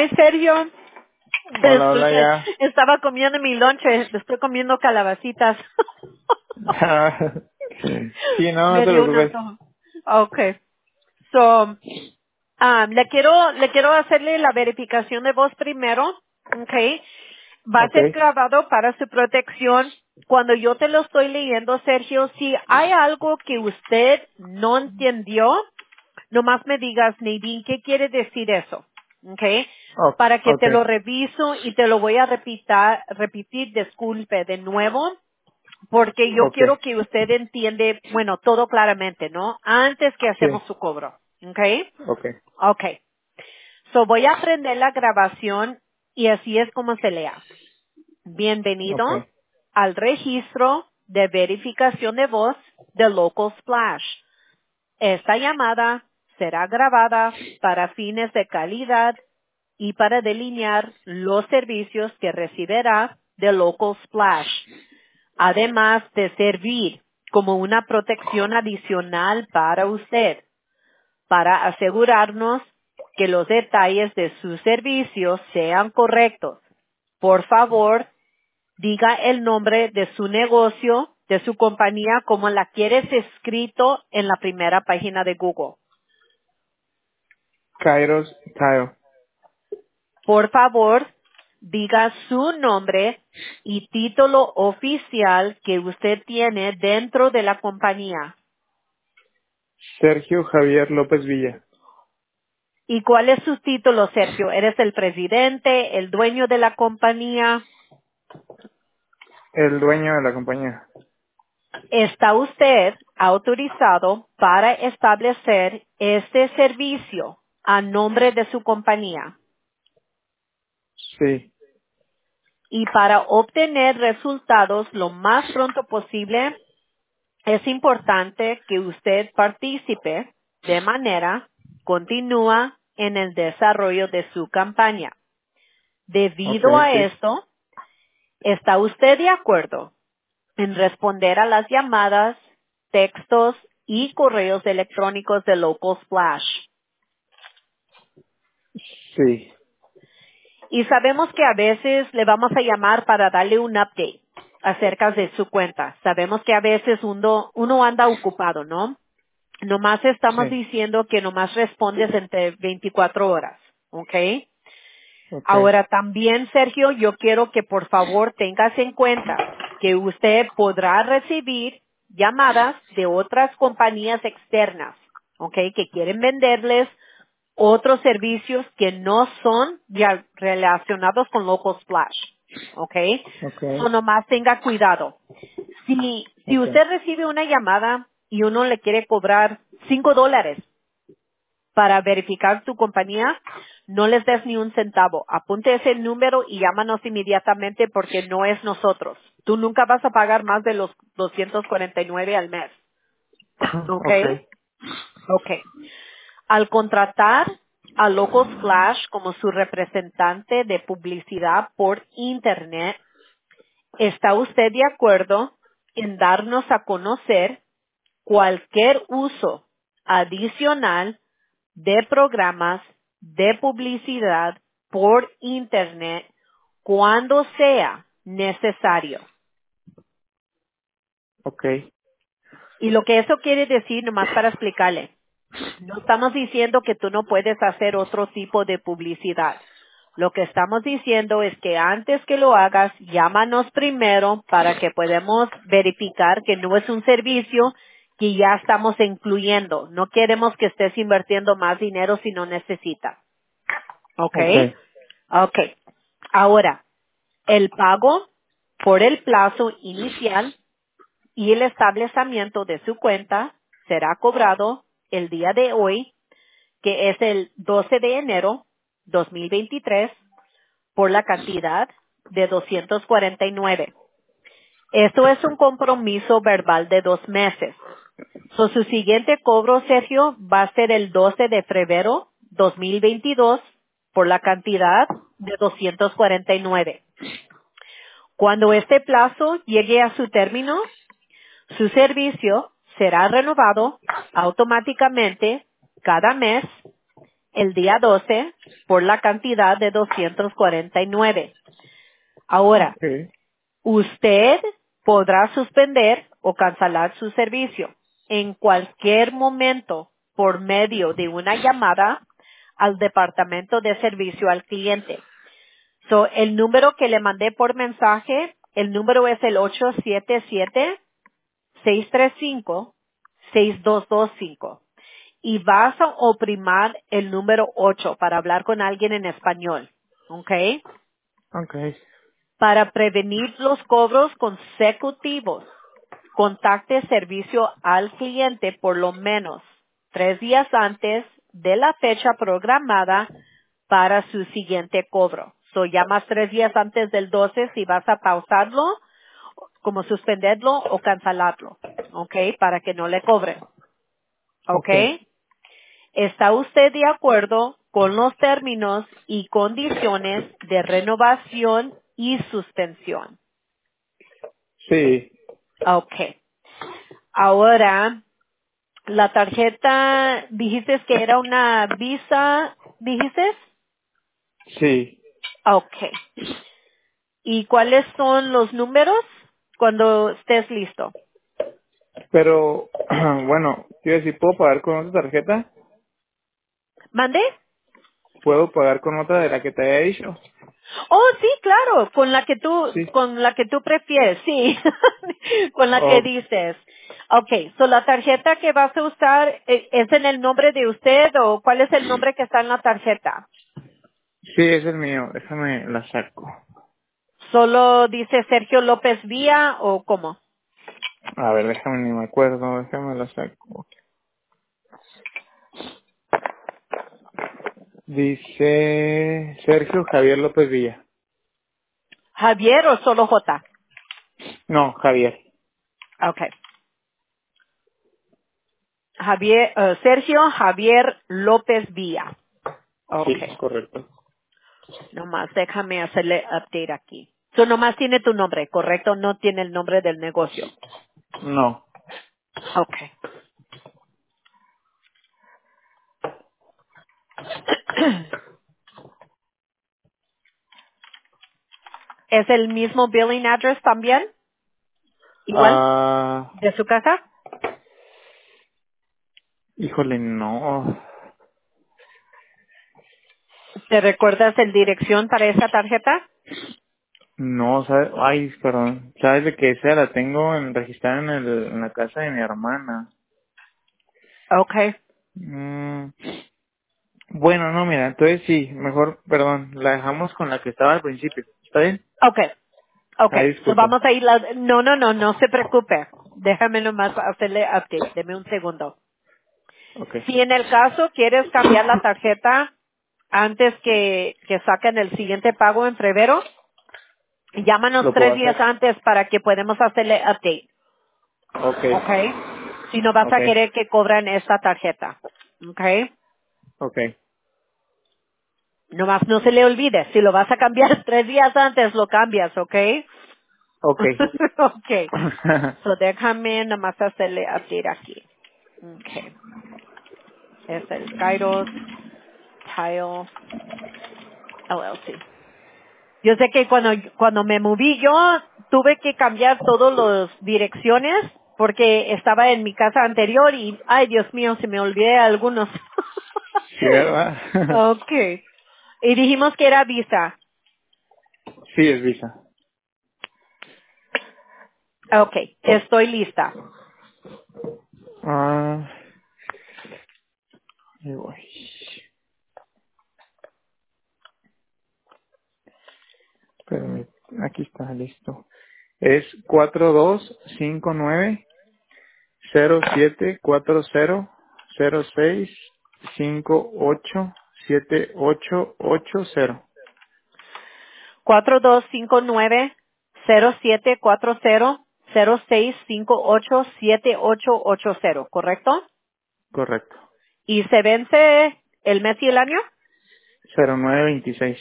Hi, Sergio. Hola, hola, Disculpe, ya. estaba comiendo mi lonche, estoy comiendo calabacitas. Sí, no, no Me te dio un preocupes. antojo. Okay. So, le quiero hacerle la verificación de voz primero. Okay. Va a Ok, ser grabado para su protección. Cuando yo te lo estoy leyendo, Sergio, si hay algo que usted no entendió, nomás me digas, Nadine, ¿qué quiere decir eso? Okay. Para que ok, te lo reviso y te lo voy a repetir, disculpe, de nuevo, porque yo ok, quiero que usted entiende, bueno, todo claramente, ¿no? Antes que sí, hacemos su cobro. Okay. ok, Okay. So voy a prender la grabación y así es como se lea. Bienvenido ok, al registro de verificación de voz de Local Splash. Esta llamada será grabada para fines de calidad y para delinear los servicios que recibirá de Local Splash, además de servir como una protección adicional para usted, para asegurarnos que los detalles de sus servicios sean correctos. Por favor, diga el nombre de su negocio, de su compañía, como la quieres escrito en la primera página de Google. Kairos, Kyle. Por favor, diga su nombre y título oficial que usted tiene dentro de la compañía. Sergio Javier López Villa, ¿Y cuál es su título, Sergio? ¿Eres el presidente, el dueño de la compañía? el dueño de la compañía. ¿Está usted autorizado para establecer este servicio a nombre de su compañía? Sí, Y para obtener resultados lo más pronto posible, es importante que usted participe de manera continua en el desarrollo de su campaña. ok, Debido a sí, esto, ¿está usted de acuerdo en responder a las llamadas, textos y correos electrónicos de Local Splash? sí, Y sabemos que a veces le vamos a llamar para darle un update acerca de su cuenta. Sabemos que a veces uno anda ocupado, ¿no? Nomás estamos sí, diciendo que nomás respondes entre 24 horas, ¿ok? ok, Ahora también, Sergio, yo quiero que por favor tengas en cuenta que usted podrá recibir llamadas de otras compañías externas, ¿ok? Que quieren venderles otros servicios que no son ya relacionados con Local Splash, ¿ok? ok, So nomás tenga cuidado. Si ok, usted recibe una llamada y uno le quiere cobrar $5 para verificar tu compañía, no les des ni un centavo. Apunte ese número y llámanos inmediatamente porque no es nosotros. Tú nunca vas a pagar más de los 249 al mes. ¿Ok? ok, Ok. Al contratar a Local Splash como su representante de publicidad por Internet, ¿está usted de acuerdo en darnos a conocer cualquier uso adicional de programas de publicidad por Internet cuando sea necesario? ok, Y lo que eso quiere decir, nomás para explicarle, no estamos diciendo que tú no puedes hacer otro tipo de publicidad. Lo que estamos diciendo es que antes que lo hagas, llámanos primero para que podamos verificar que no es un servicio que ya estamos incluyendo. No queremos que estés invirtiendo más dinero si no necesitas. ¿Ok? ok, Ok. Ahora, el pago por el plazo inicial y el establecimiento de su cuenta será cobrado el día de hoy, que es el 12 de enero 2023, por la cantidad de 249. Esto es un compromiso verbal de 2 meses. Su siguiente cobro, Sergio, va a ser el 12 de febrero 2022 por la cantidad de 249. Cuando este plazo llegue a su término, su servicio será renovado automáticamente cada mes el día 12 por la cantidad de 249. Ahora, Okay. usted podrá suspender o cancelar su servicio en cualquier momento por medio de una llamada al departamento de servicio al cliente. So, el número que le mandé por mensaje, el número es el 877-635-6225. Y vas a oprimir el número 8 para hablar con alguien en español. ¿Ok? Okay. Para prevenir los cobros consecutivos, contacte servicio al cliente por lo menos 3 días antes de la fecha programada para su siguiente cobro. So, llamas 3 días antes del 12 si vas a pausarlo, como suspenderlo o cancelarlo, ¿ok? Para que no le cobren, ¿ok? Okay. ¿Está usted de acuerdo con los términos y condiciones de renovación y suspensión? Sí. Ok. Ahora, la tarjeta, dijiste que era una Visa, ¿dijiste? Sí. Ok. ¿Y cuáles son los números cuando estés listo? Pero, bueno, quiero decir, ¿puedo pagar con otra tarjeta? ¿Mande? ¿Puedo pagar con otra de la que te había dicho? Oh, sí, claro, Sí. con la que tú prefieres, sí, con la que Oh, dices. Okay, so la tarjeta que vas a usar, ¿es en el nombre de usted o cuál es el nombre que está en la tarjeta? sí, es el mío. Déjame la saco. ¿Solo dice Sergio López Vía o cómo? A ver, déjame, ni me acuerdo. Déjame la saco. Dice Sergio Javier López Villa. ¿Javier o solo J? No, Javier. Okay. Sergio Javier López Vía. Sí, Okay. correcto. Nomás déjame hacerle update aquí. So nomás tiene tu nombre, ¿correcto? No tiene el nombre del negocio. No. Okay. ¿Es el mismo billing address también? ¿Igual? Ah, ¿De su casa? híjole, no. ¿Te recuerdas el dirección para esa tarjeta? No, ¿sabes? Ay, perdón. ¿Sabes de qué sea? La tengo registrada en la casa de mi hermana. Okay. Mm, bueno, no, mira, entonces sí, mejor, perdón, la dejamos con la que estaba al principio. ¿Está bien? Okay. Ay, Okay. So disculpa. vamos a ir no se preocupe. Déjame nomás hacerle update. Deme un segundo. Ok. Si en el caso quieres cambiar la tarjeta antes que saquen el siguiente pago en febrero, llámanos Lo puedo 3 días hacer. antes para que podamos hacerle update. Ok. Okay. Si no vas Ok. a querer que cobren esta tarjeta. Okay. Ok. Nomás no se le olvide, si lo vas a cambiar 3 días antes, lo cambias, ¿ok? Ok. Ok. So déjame nomás hacerle update aquí. Ok. Es el Kairos Tile LLC. Yo sé que cuando me moví yo, tuve que cambiar todas las direcciones porque estaba en mi casa anterior y, ay Dios mío, se me olvidé algunos. Sí, ¿verdad? Ok. Y dijimos que era Visa. Sí, es Visa. Ok, estoy lista. Ah, ahí voy. Espérame, aquí está, listo. Es 4259-0740-0658-7880. 4259-0740-0658-7880, ¿correcto? Correcto. ¿Y se vence el mes y el año? 0926.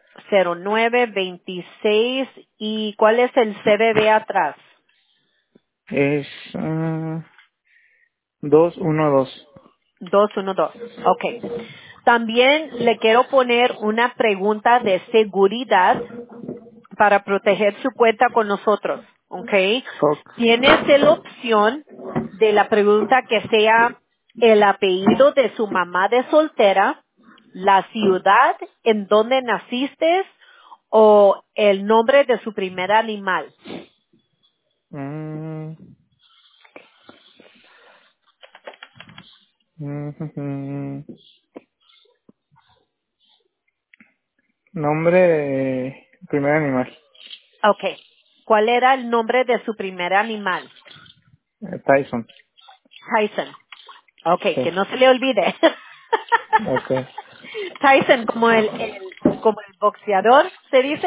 0926. ¿Y cuál es el CBB atrás? Es 212. 212. Ok. También le quiero poner una pregunta de seguridad para proteger su cuenta con nosotros, ¿ok? Ok. Tienes la opción de la pregunta que sea el apellido de su mamá de soltera, la ciudad en donde naciste o el nombre de su primer animal. Mm, mm. Nombre de primer animal. Ok. ¿Cuál era el nombre de su primer animal? Tyson. Tyson. Ok, Sí. que no se le olvide. Ok. Tyson, como el boxeador, se dice,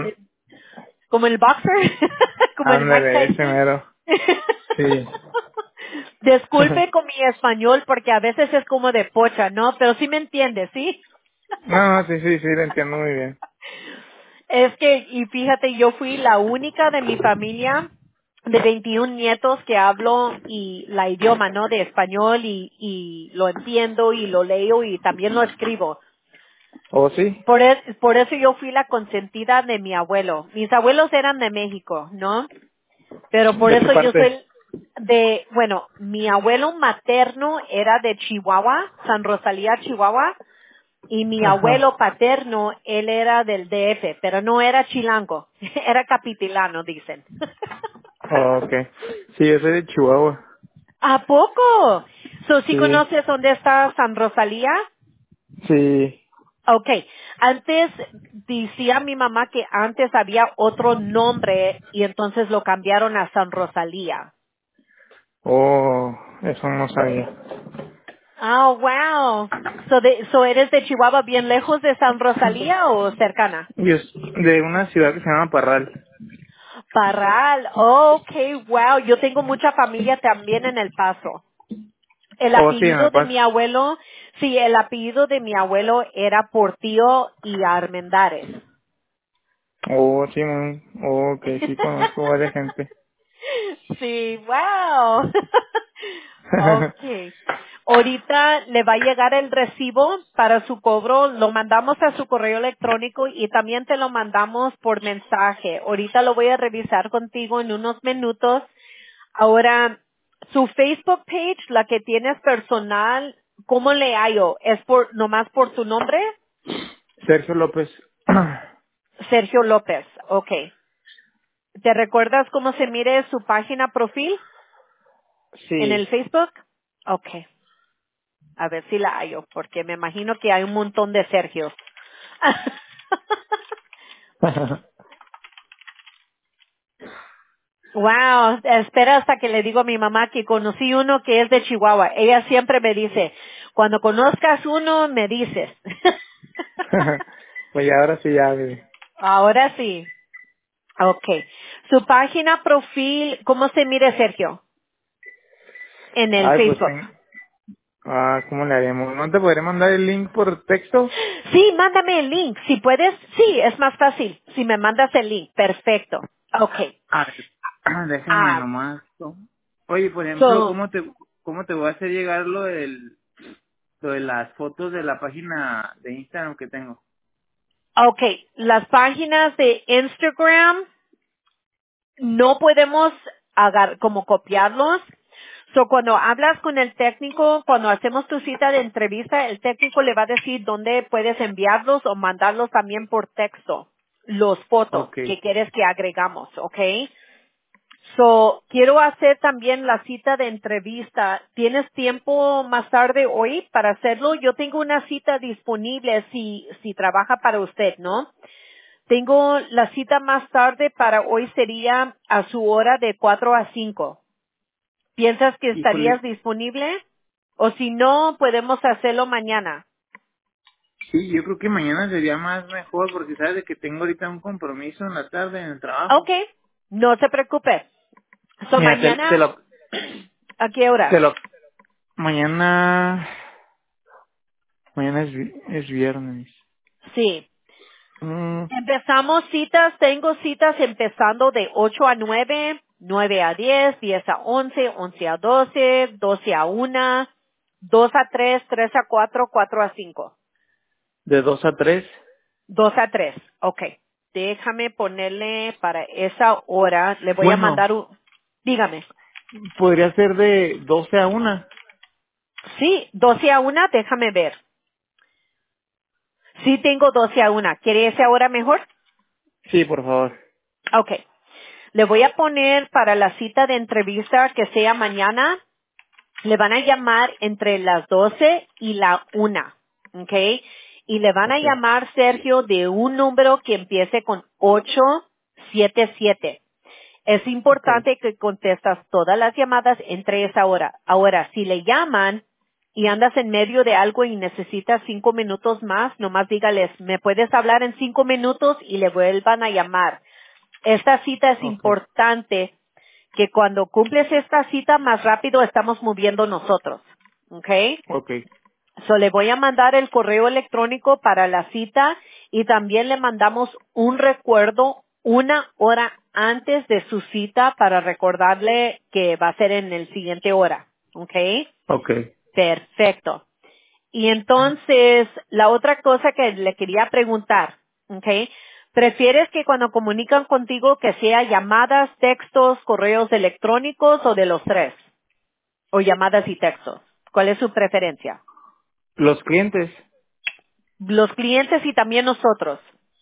como el boxer, como el Mike Ándale, ese Tyson. mero. Sí. Disculpe con mi español porque a veces es como de pocha, ¿no? Pero sí me entiende, ¿sí? No, sí, sí, sí, lo entiendo muy bien. Es que, y fíjate, yo fui la única de mi familia de 21 nietos que hablo y la idioma, ¿no? De español y lo entiendo y lo leo y también lo escribo. ¿Oh, sí? Por eso yo fui la consentida de mi abuelo. Mis abuelos eran de México, ¿no? Pero por ¿De qué eso yo parte? soy bueno, mi abuelo materno era de Chihuahua, San Rosalía, Chihuahua, y mi Ajá. abuelo paterno, él era del DF, pero no era chilango, era capitilano, dicen. Oh, ok. Sí, yo soy de Chihuahua. ¿A poco? ¿Sí Sí. conoces dónde está San Rosalía? Sí. Okay. Antes decía mi mamá que antes había otro nombre y entonces lo cambiaron a San Rosalía. Oh, eso no sabía. Oh, wow. So eres de Chihuahua bien lejos de San Rosalía o cercana? Yo de una ciudad que se llama Parral. Parral. Oh, okay, wow. Yo tengo mucha familia también en El Paso. El Oh, sí, me apellido de pasa. mi abuelo, sí, el apellido de mi abuelo era Portillo y Armendáriz. Oh, sí, oh, ok, sí conozco varias gente. Sí, wow. Okay. Ahorita le va a llegar el recibo para su cobro, lo mandamos a su correo electrónico y también te lo mandamos por mensaje. Ahorita lo voy a revisar contigo en unos minutos. Ahora, su Facebook page, la que tienes personal, ¿cómo le hallo? ¿Es por, nomás por tu nombre? Sergio López. Sergio López. Okay. ¿Te recuerdas cómo se mire su página profil en Sí. el Facebook? Okay. A ver si la hallo, porque me imagino que hay un montón de Sergios. Wow, espera hasta que le digo a mi mamá que conocí uno que es de Chihuahua. Ella siempre me dice, cuando conozcas uno, me dices. Pues ya ahora sí ya, bebé. Ahora sí. Okay. Su página profil, ¿cómo se mire Sergio? En el Ay, pues, Facebook. ¿cómo le haremos? ¿No te podré mandar el link por texto? Sí, mándame el link. Si puedes, sí, es más fácil. Si me mandas el link, perfecto. Okay. A ver, déjame Ah, nomás. Oye, por ejemplo, so, cómo te voy a hacer llegar lo de las fotos de la página de Instagram que tengo? okay, las páginas de Instagram no podemos como copiarlos. So, cuando hablas con el técnico, cuando hacemos tu cita de entrevista, el técnico le va a decir dónde puedes enviarlos o mandarlos también por texto, los fotos Ok. que quieres que agregamos, ¿ok? So, quiero hacer también la cita de entrevista. ¿Tienes tiempo más tarde hoy para hacerlo? Yo tengo una cita disponible si trabaja para usted, ¿no? Tengo la cita más tarde para hoy sería a su hora de 4 a 5. ¿Piensas que estarías Híjole, disponible? O si no, podemos hacerlo mañana. sí, yo creo que mañana sería más mejor porque sabes de que tengo ahorita un compromiso en la tarde en el trabajo. Ok, no se preocupe. So, Mira, mañana, ¿a qué hora? te lo, mañana, mañana es viernes. Sí. Mm, Empezamos citas, tengo citas empezando de 8 a 9, 9 a 10, 10 a 11, 11 a 12, 12 a 1, 2 a 3, 3 a 4, 4 a 5. De 2 a 3. 2 a 3. Ok. Déjame ponerle para esa hora. Le voy a Bueno, mandar un... Dígame. podría ser de 12 a 1. Sí, 12 a 1, déjame ver. Sí tengo 12 a 1. ¿Quiere esa hora mejor? Sí, por favor. Ok. Le voy a poner para la cita de entrevista que sea mañana. Le van a llamar entre las 12 y la 1. ¿Ok? Y le van a Ok, llamar Sergio de un número que empiece con 877. Es ok, importante que contestas todas las llamadas entre esa hora. Ahora, si le llaman y andas en medio de algo y necesitas 5 minutos más, nomás dígales, ¿me puedes hablar en 5 minutos? Y le vuelvan a llamar. Esta cita es ok, importante que cuando cumples esta cita más rápido estamos moviendo nosotros. ¿Ok? ok. So, le voy a mandar el correo electrónico para la cita y también le mandamos un recuerdo 1 hora antes de su cita para recordarle que va a ser en el siguiente hora. ¿Ok? Ok. Perfecto. Y entonces, la otra cosa que le quería preguntar, ¿ok? ¿Prefieres que cuando comunican contigo que sea llamadas, textos, correos electrónicos o de los tres? O llamadas y textos. ¿Cuál es su preferencia? Los clientes, Los clientes y también nosotros.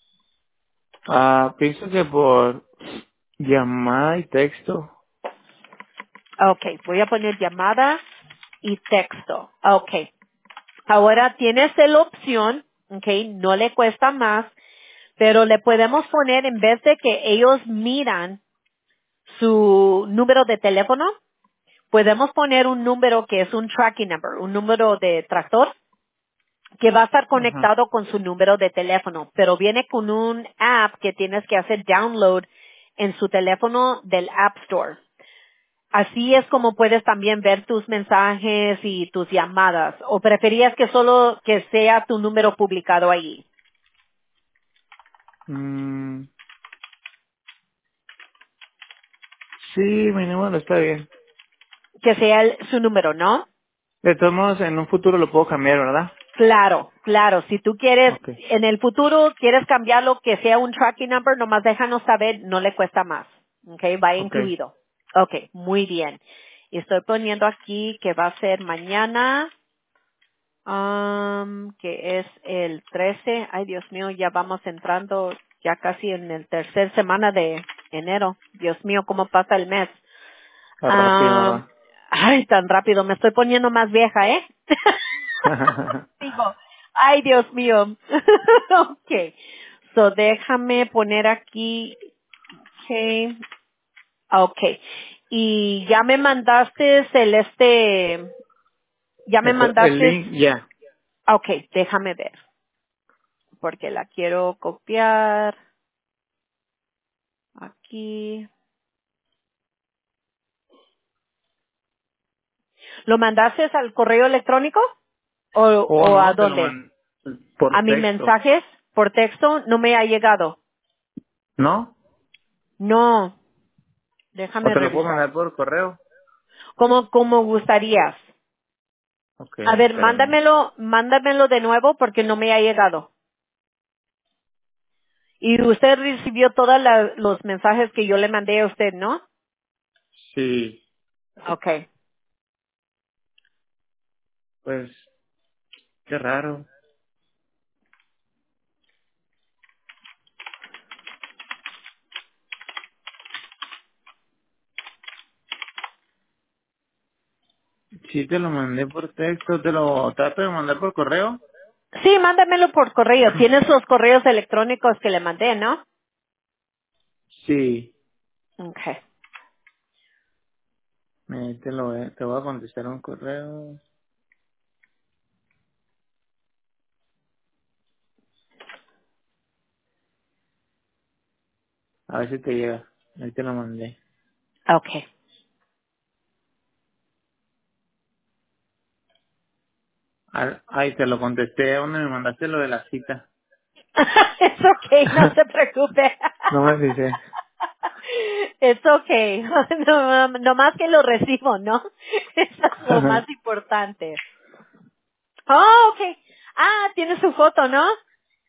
pienso que por llamada y texto. Ok, voy a poner llamada y texto. Ok. Ahora tienes la opción, ok, no le cuesta más, pero le podemos poner en vez de que ellos miran su número de teléfono, podemos poner un número que es un tracking number, un número de tractor que va a estar Ajá. conectado con su número de teléfono, pero viene con un app que tienes que hacer download en su teléfono del App Store. Así es como puedes también ver tus mensajes y tus llamadas. ¿O preferías que solo que sea tu número publicado ahí? Mm, sí, mi número está bien. Que sea su número, ¿no? De todos modos, en un futuro lo puedo cambiar, ¿verdad? Claro, claro. Si tú quieres, Ok, en el futuro, quieres cambiarlo que sea un tracking number, nomás déjanos saber, no le cuesta más. Ok, va ok. incluido. Ok, muy bien. Y estoy poniendo aquí que va a ser mañana, que es el 13. Ay, Dios mío, ya vamos entrando ya casi en el tercer semana de enero. Dios mío, cómo pasa el mes. Está rápido, Am, ¿verdad? ay, tan rápido, me estoy poniendo más vieja, ¿eh? Digo, ay, Dios mío. Okay. So, déjame poner aquí, okay. Okay. Y ya me mandaste ya me El mandaste, link, ya. okay, déjame ver, porque la quiero copiar aquí. ¿Lo mandaste al correo electrónico? Oh, ¿O a no, te lo dónde? mandé por ¿A mis texto. mensajes? ¿Por texto? No me ha llegado. ¿No? No, ¿O déjame te lo puedo revisar. mandar por correo? ¿Cómo gustarías? Ok, A ver, espérame. mándamelo de nuevo porque no me ha llegado. Y usted recibió todos los mensajes que yo le mandé a usted, ¿no? Sí, Okay. pues, qué raro. Sí, te lo mandé por texto, te lo trato de mandar por correo. Sí, mándamelo por correo. Tienes los correos electrónicos que le mandé, ¿no? Sí, Okay. te voy a contestar un correo. A ver si te llega. Ahí te lo mandé. Okay. Ay, te lo contesté. ¿Dónde me mandaste lo de la cita? Es okay, no se preocupe. No me dice. Es okay. No más que lo recibo, ¿no? Eso es lo más importante. Oh, okay. Ah, tiene su foto, ¿no?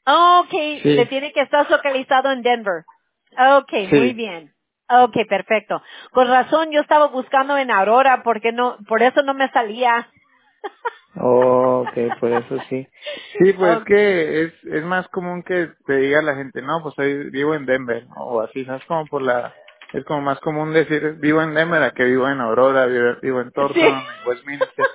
Okay, le Sí, tiene que estar localizado en Denver. Okay, muy sí. bien. Okay, perfecto. Con razón yo estaba buscando en Aurora porque no, por eso no me salía. Oh, ok, por eso sí. Sí, pues Okay. que es más común que te diga la gente, no, pues soy, vivo en Denver, o así, ¿sabes? Como por la, es como más común decir vivo en Denver a que vivo en Aurora, vivo en Sí. Thornton, en Westminster.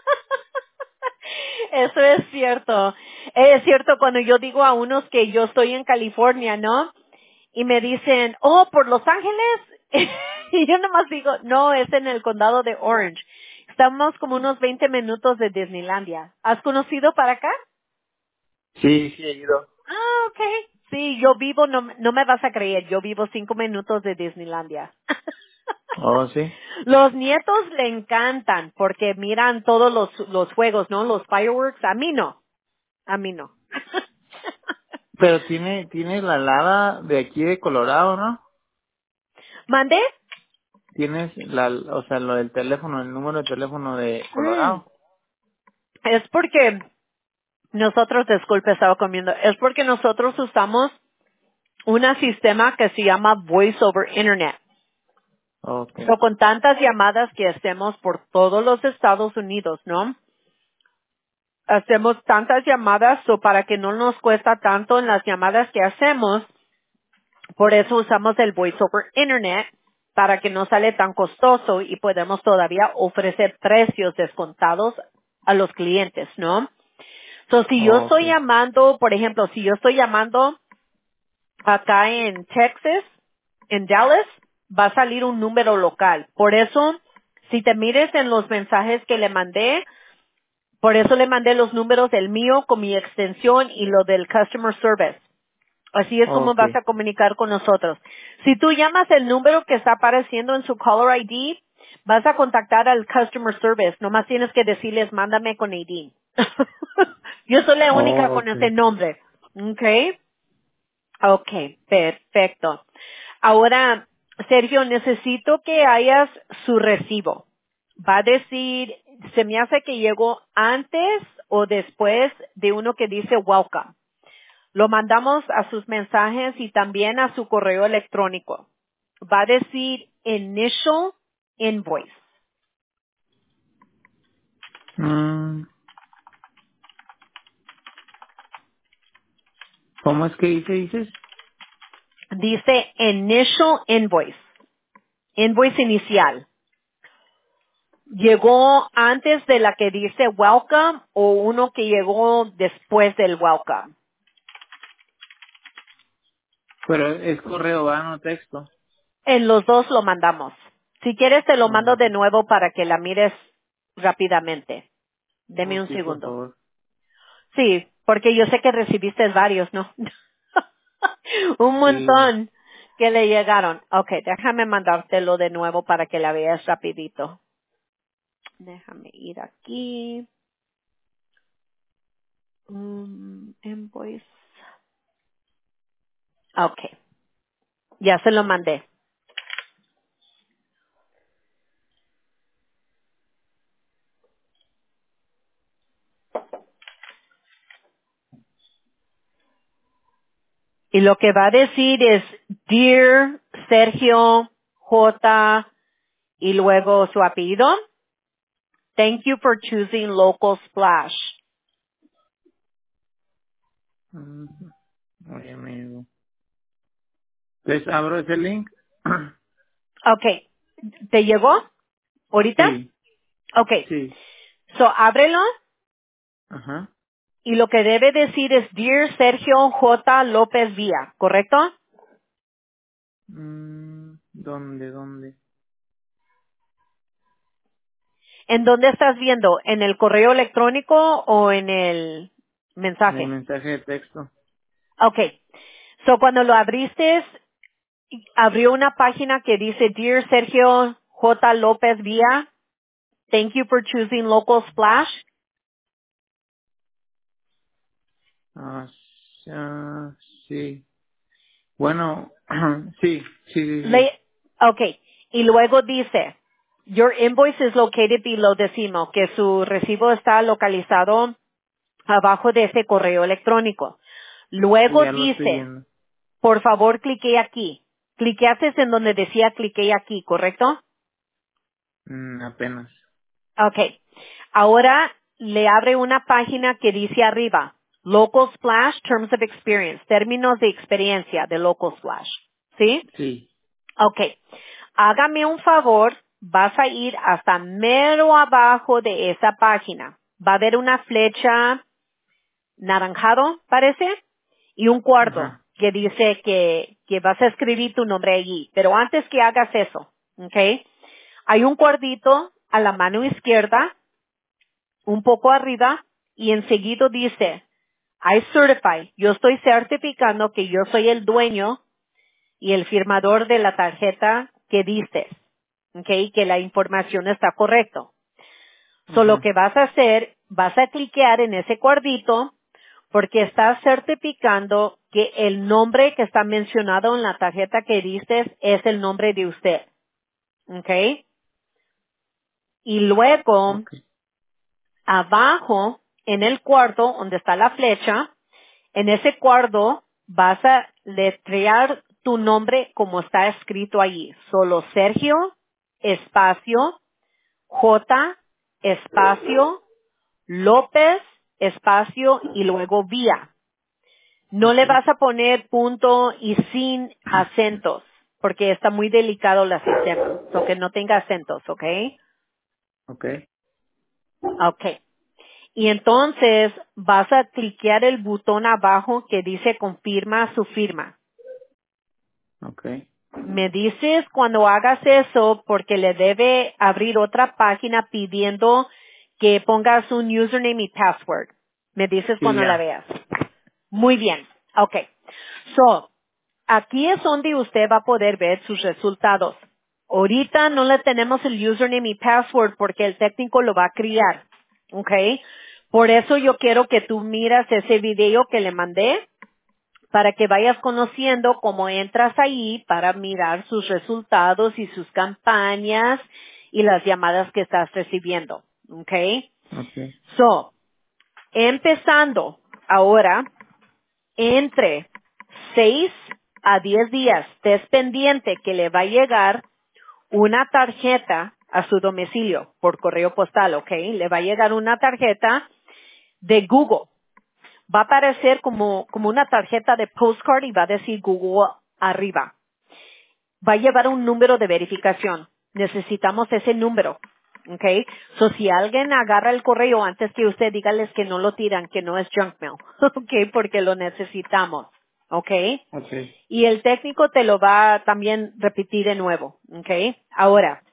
Eso es cierto. Es cierto cuando yo digo a unos que yo estoy en California, ¿no? Y me dicen, oh, ¿por Los Ángeles? Y yo nomás digo, no, es en el condado de Orange. Estamos como unos 20 minutos de Disneylandia. ¿Has conocido para acá? Sí, sí he ido. Ah, okay. Sí, yo vivo, no me vas a creer, yo vivo 5 minutos de Disneylandia. Oh, sí. Los nietos le encantan porque miran todos los juegos, ¿no? Los fireworks. A mí no. A mí no. Pero tiene la lava de aquí de Colorado, ¿no? ¿Mandé? Tienes o sea, lo del teléfono, el número de teléfono de Mm, Colorado. es porque nosotros, disculpe, estaba comiendo, es porque nosotros usamos un sistema que se llama Voice over Internet. Okay. So, con tantas llamadas que hacemos por todos los Estados Unidos, ¿no? Hacemos tantas llamadas, so para que no nos cuesta tanto en las llamadas que hacemos, por eso usamos el Voice over Internet para que no sale tan costoso y podemos todavía ofrecer precios descontados a los clientes, ¿no? So, si yo estoy Okay. llamando, por ejemplo, si yo estoy llamando acá en Texas, en Dallas, va a salir un número local. Por eso, si te mires en los mensajes que le mandé, por eso le mandé los números del mío con mi extensión y lo del customer service. Así es como vas Okay. a comunicar con nosotros. Si tú llamas el número que está apareciendo en su caller ID, vas a contactar al customer service. Nomás tienes que decirles, mándame con ID. Yo soy la única con ese Okay. nombre. ¿Ok? Okay, perfecto. Ahora, Sergio, necesito que hayas su recibo. Va a decir, se me hace que llegó antes o después de uno que dice welcome. Lo mandamos a sus mensajes y también a su correo electrónico. Va a decir initial invoice. Mm, ¿Cómo es que dices? Dice initial invoice. Invoice inicial. ¿Llegó antes de la que dice welcome o uno que llegó después del welcome? Pero es correo, ¿va? No texto. En los dos lo mandamos. Si quieres te lo mando Oh, de nuevo para que la mires rápidamente. oh, Deme un sí, por segundo. favor. Sí, porque yo sé que recibiste varios, ¿no? Un Sí. montón que le llegaron. Ok, déjame mandártelo de nuevo para que la veas rapidito. Déjame ir aquí. Invoice. Ok, ya se lo mandé. Y lo que va a decir es Dear Sergio J. y luego su apellido. Thank you for choosing Local Splash. Mm, Oye, amigo. Entonces, ¿abro ese link? Okay. ¿Te llegó ahorita? Sí, Okay. sí. So, ábrelo Ajá. y lo que debe decir es Dear Sergio J. López Vía, ¿correcto? ¿Dónde? ¿En dónde estás viendo? ¿En el correo electrónico o en el En el mensaje? mensaje de texto. Okay. So, cuando lo abriste, abrió una página que dice Dear Sergio J. López Vía. Thank you for choosing Local Splash. Ah, ah, sí. Bueno, sí. Okay. Y luego dice, Your invoice is located below decimal, que su recibo está localizado abajo de ese correo electrónico. Sí, Luego ya lo estoy dice, viendo. por favor, clique aquí. Cliqueaste en donde decía clique aquí, ¿correcto? Apenas. Okay. Ahora le abre una página que dice arriba, Local Splash Terms of Experience, términos de experiencia de Local Splash. ¿Sí? Sí. Okay. Hágame un favor, vas a ir hasta mero abajo de esa página. Va a haber una flecha naranjado, parece, y un cuadro Ajá. que dice que vas a escribir tu nombre allí. Pero antes que hagas eso, ¿ok? Hay un cuadrito a la mano izquierda, un poco arriba, y enseguida dice, I certify, yo estoy certificando que yo soy el dueño y el firmador de la tarjeta que diste, ¿ok? Que la información está correcta. Lo Ajá. que vas a hacer, vas a cliquear en ese cuadrito porque está certificando que el nombre que está mencionado en la tarjeta que diste es el nombre de usted. ¿Ok? Y luego, Okay. abajo, en el cuarto donde está la flecha, en ese cuadro vas a letrear tu nombre como está escrito allí. Solo Sergio, espacio, J, espacio, López, espacio y luego vía. No le Okay. vas a poner punto y sin acentos, porque está muy delicado la sistema, so que no tenga acentos, ¿ok? Okay. Ok. Y entonces vas a cliquear el botón abajo que dice confirma su firma. Okay. Me dices cuando hagas eso porque le debe abrir otra página pidiendo que pongas un username y password. Me dices Sí, cuando la ya. veas. Muy bien. Ok. So, aquí es donde usted va a poder ver sus resultados. Ahorita no le tenemos el username y password porque el técnico lo va a crear. ¿Ok? Por eso yo quiero que tú miras ese video que le mandé para que vayas conociendo cómo entras ahí para mirar sus resultados y sus campañas y las llamadas que estás recibiendo. ¿Ok? Okay. So, empezando ahora, entre 6 a 10 días, estés pendiente que le va a llegar una tarjeta a su domicilio por correo postal, ¿ok? Le va a llegar una tarjeta de Google. Va a aparecer como una tarjeta de postcard y va a decir Google arriba. Va a llevar un número de verificación. Necesitamos ese número. ¿Ok? So, si alguien agarra el correo antes que usted, dígales que no lo tiran, que no es junk mail. ¿Ok? Porque lo necesitamos. ¿Ok? Okay. Y el técnico te lo va a también repetir de nuevo. ¿Ok? Ahora,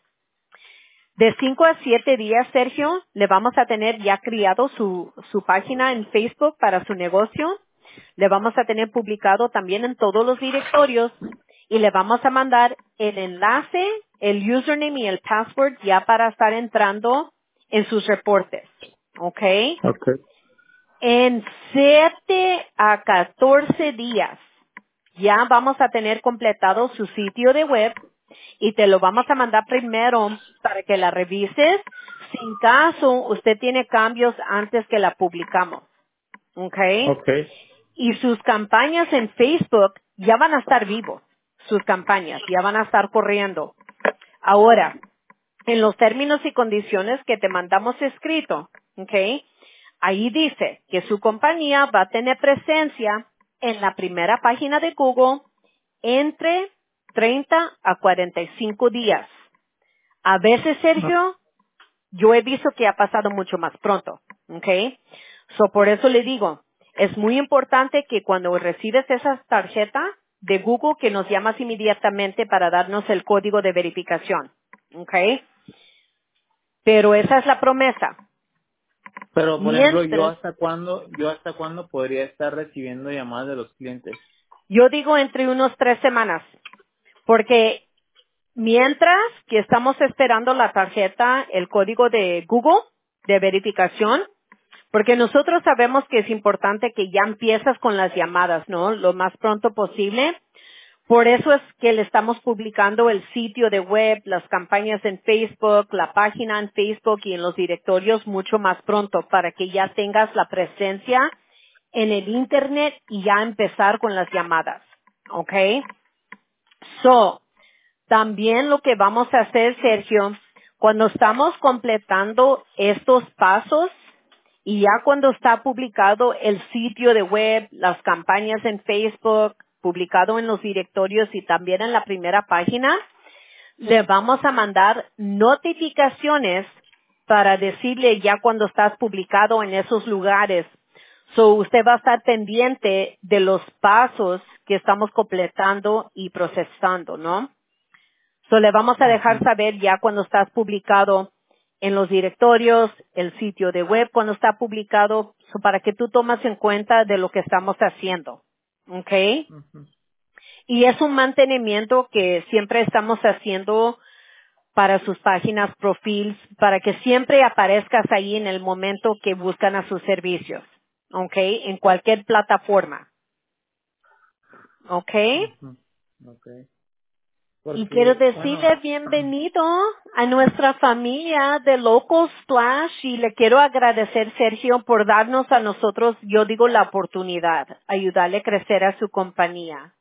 de 5 a 7 días, Sergio, le vamos a tener ya creado su página en Facebook para su negocio. Le vamos a tener publicado también en todos los directorios y le vamos a mandar el enlace, el username y el password ya para estar entrando en sus reportes. ¿Ok? Okay. En 7 a 14 días ya vamos a tener completado su sitio de web y te lo vamos a mandar primero para que la revises. Sin caso usted tiene cambios antes que la publicamos. ¿Ok? Okay. Y sus campañas en Facebook ya van a estar vivos. Sus campañas ya van a estar corriendo. Ahora, en los términos y condiciones que te mandamos escrito, ¿ok? Ahí dice que su compañía va a tener presencia en la primera página de Google entre 30 a 45 días. A veces, Sergio, yo he visto que ha pasado mucho más pronto, ¿ok? Por eso le digo, es muy importante que cuando recibes esa tarjeta de Google que nos llamas inmediatamente para darnos el código de verificación, ¿ok? Pero esa es la promesa. Pero, por ejemplo, Mientras, yo hasta cuándo podría estar recibiendo llamadas de los clientes. yo digo entre unos 3 semanas, porque mientras que estamos esperando la tarjeta, el código de Google de verificación, porque nosotros sabemos que es importante que ya empiezas con las llamadas, ¿no? Lo más pronto posible. Por eso es que le estamos publicando el sitio de web, las campañas en Facebook, la página en Facebook y en los directorios mucho más pronto para que ya tengas la presencia en el internet y ya empezar con las llamadas. ¿Ok? So, también lo que vamos a hacer, Sergio, cuando estamos completando estos pasos y ya cuando está publicado el sitio de web, las campañas en Facebook, publicado en los directorios y también en la primera página, le vamos a mandar notificaciones para decirle ya cuando estás publicado en esos lugares. So, usted va a estar pendiente de los pasos que estamos completando y procesando, ¿no? So, le vamos a dejar Ujú. saber ya cuando estás publicado en los directorios, el sitio de web cuando está publicado, so, para que tú tomas en cuenta de lo que estamos haciendo. ¿Ok? Ujú. Y es un mantenimiento que siempre estamos haciendo para sus páginas, perfiles, para que siempre aparezcas ahí en el momento que buscan a sus servicios. ¿Ok? En cualquier plataforma. ¿Ok? Ujú. Okay. Y quiero Porque, bueno, decirle bienvenido a nuestra familia de Local Splash y le quiero agradecer, Sergio, por darnos a nosotros, yo digo, la oportunidad, ayudarle a crecer a su compañía.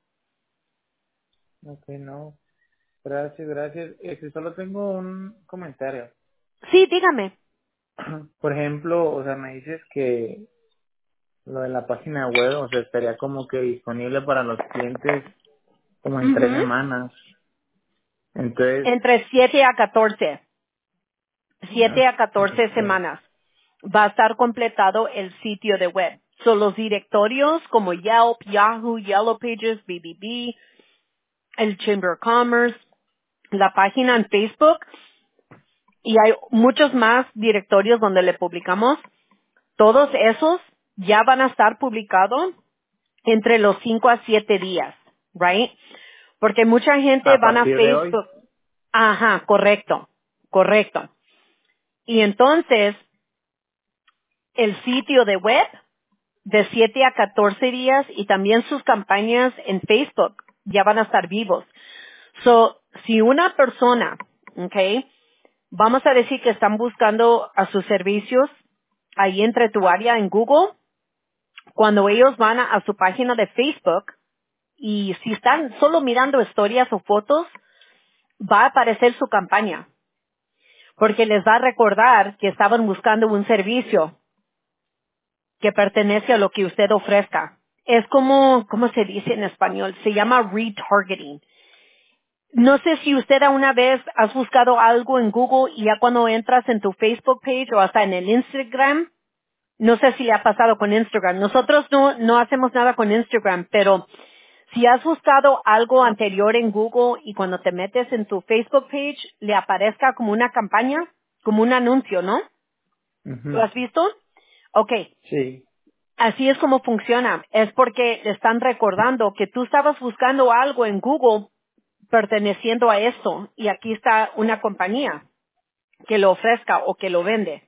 okay, no, gracias, gracias. Solo tengo un comentario. Sí, dígame. Por ejemplo, o sea, me dices que lo de la página web, o sea, estaría como que disponible para los clientes como en 3 Ujú. semanas. Entonces, Entre 7 a 14. 7 a 14 okay, semanas va a estar completado el sitio de web. Son los directorios como Yelp, Yahoo, Yellow Pages, BBB, el Chamber of Commerce, la página en Facebook y hay muchos más directorios donde le publicamos. Todos esos ya van a estar publicados entre los 5 a 7 días, right? Porque mucha gente a van a partir de hoy. Facebook. Ajá, correcto, correcto. Y entonces, el sitio de web de 7 a 14 días y también sus campañas en Facebook ya van a estar vivos. So, si una persona, okay, vamos a decir que están buscando a sus servicios ahí entre tu área en Google, cuando ellos van a su página de Facebook y si están solo mirando historias o fotos, va a aparecer su campaña, porque les va a recordar que estaban buscando un servicio que pertenece a lo que usted ofrezca. Es como, ¿cómo se dice en español? Se llama retargeting. No sé si usted alguna vez has buscado algo en Google y ya cuando entras en tu Facebook page o hasta en el Instagram, no sé si le ha pasado con Instagram. Nosotros no hacemos nada con Instagram, pero si has buscado algo anterior en Google y cuando te metes en tu Facebook page le aparezca como una campaña, como un anuncio, ¿no? ¿Lo Ujú. has visto? Okay. Sí, Así es como funciona. Es porque le están recordando que tú estabas buscando algo en Google perteneciendo a esto y aquí está una compañía que lo ofrezca o que lo vende.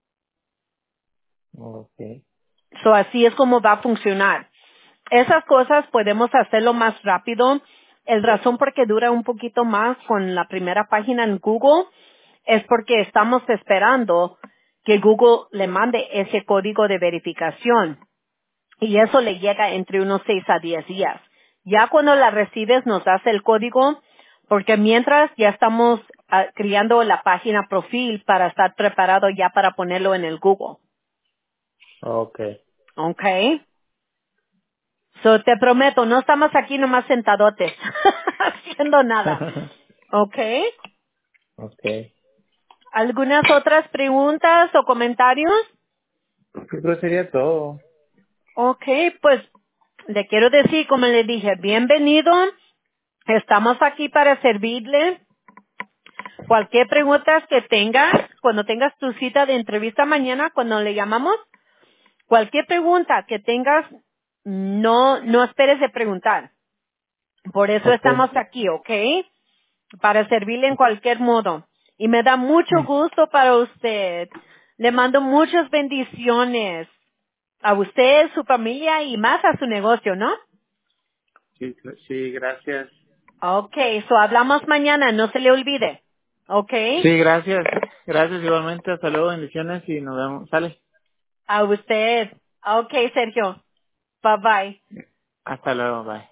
okay. So, así es como va a funcionar. Esas cosas podemos hacerlo más rápido. El razón por qué dura un poquito más con la primera página en Google es porque estamos esperando que Google le mande ese código de verificación. Y eso le llega entre unos 6 a 10 días. Ya cuando la recibes nos das el código, porque mientras ya estamos creando la página profil para estar preparado ya para ponerlo en el Google. Okay. Okay. So te prometo, no estamos aquí nomás sentadotes, haciendo nada. Okay. Okay. ¿Algunas otras preguntas o comentarios? Yo creo que sería todo. Okay, pues le quiero decir, como le dije, bienvenido. Estamos aquí para servirle. Cualquier pregunta que tengas, cuando tengas tu cita de entrevista mañana, cuando le llamamos, cualquier pregunta que tengas, no esperes de preguntar. Por eso Okay. estamos aquí, ¿ok? Para servirle en cualquier modo. Y me da mucho gusto para usted. Le mando muchas bendiciones a usted, su familia y más a su negocio, ¿no? Sí, sí, gracias. Ok, so hablamos mañana, no se le olvide. Ok, Sí, gracias. Gracias igualmente. Hasta luego, bendiciones y nos vemos. Sale. a usted. Ok, Sergio. Bye bye. Hasta luego, bye.